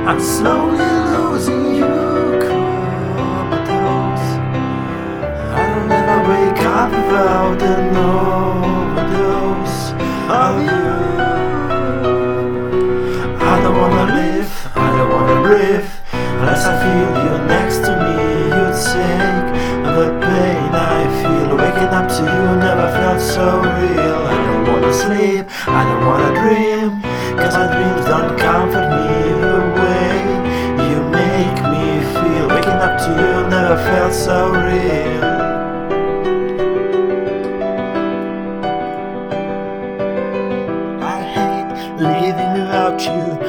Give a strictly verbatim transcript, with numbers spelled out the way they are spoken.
I'm slowly losing you, comatose. I'll never wake up without an overdose of you. I don't wanna live, I don't wanna breathe unless I feel you next to me. You take the pain I feel. Waking up to you never felt so real. I don't wanna sleep, I don't wanna dream, cause my dreams don't comfort me the way you make me feel. Waking up to you never felt so real. I hate living without you.